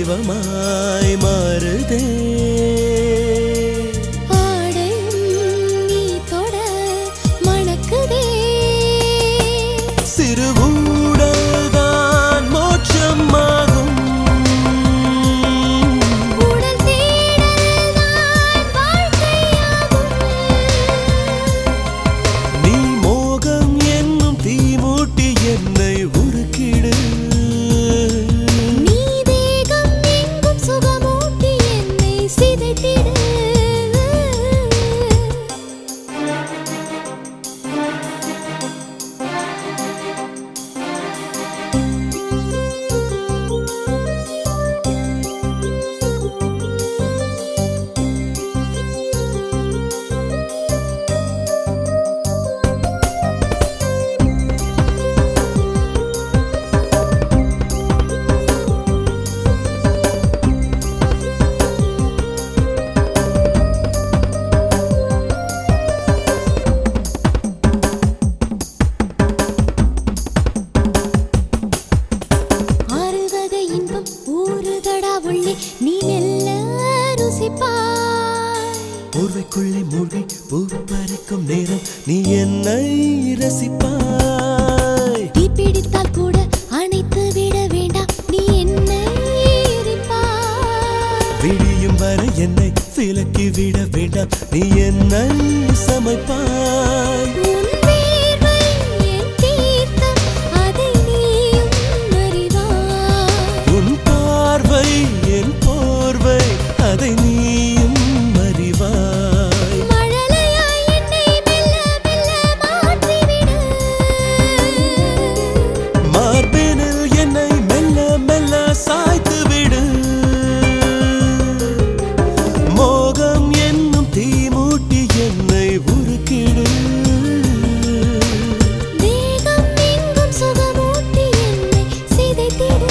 அசைவமாய் மாறுதே போர்வைக்குள்ளே மூழ்கி பூ பறிக்கும் நேரம் நீ என்னை ரசிப்பாய். தீ பிடித்தால் கூட அணைத்து விட வேண்டாம் நீ என்னை எரிப்பாய். விடியும் வரை என்னை விலக்கி விட வேண்டாம் நீ என்னை சமைப்பாய். உன் பார்வை என் போர்வை அதை நீயும் அறிவாய். மழலையாய் என்னை மெல்ல மெல்ல மாற்றிவிடு. மார்பினில் என்னை மெல்ல மெல்ல சாய்த்து விடு. மோகம் என்னும் தீ மூட்டி என்னை உருக்கிடு. தேகம் எங்கும் சுகமூட்டி என்னை சிதைத்திடு.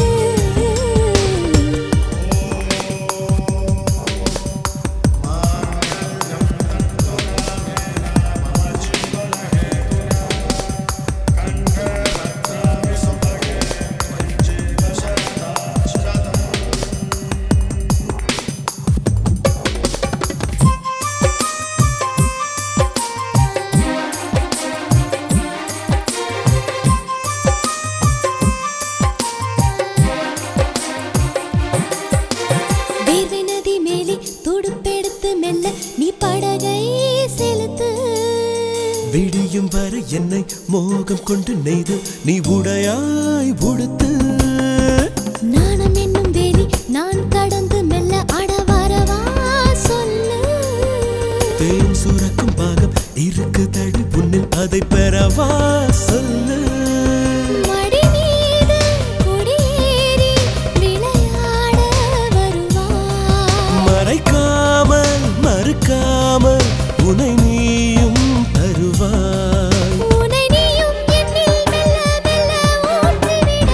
நீ படகை செலுத்து. விடியும் வரை என்னை மோகம் கொண்டு நெய்து நீ உடையாய் உடுத்து. நாணம் என்னும் வேலி நான் கடந்து மெல்ல அடவரவா சொல்லு. தேன் சுரக்கும் பாகம் இருக்கு தடி புண்ணில் அதை பெறவா சொல்லு. மடி மீது குடியேறி விளையாட வருவா. மறைக்காமல் மறுக்காமல் உனை நீயும் தருவாய். உனை நீயும் என்னில் மெல்ல மெல்ல ஊற்றிவிடு.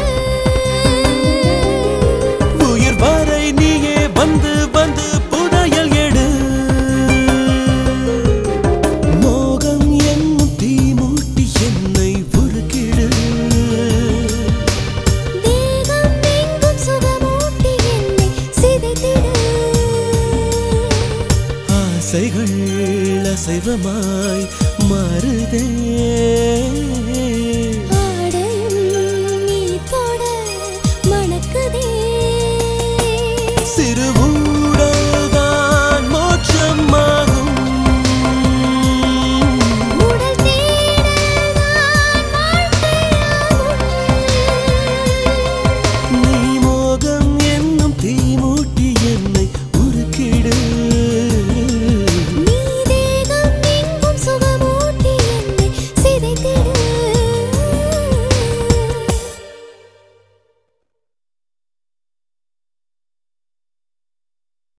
உயிர் வரை நீயே வந்து வந்து புதையல் எடு. மோகம் என்னும் தீ மூட்டி என்னை உருக்கிடு. தேகம் எங்கும் சுகமூட்டி என்னை சிதைத்திடு. ஆசைகள் அசைவமாய் மாறுதே.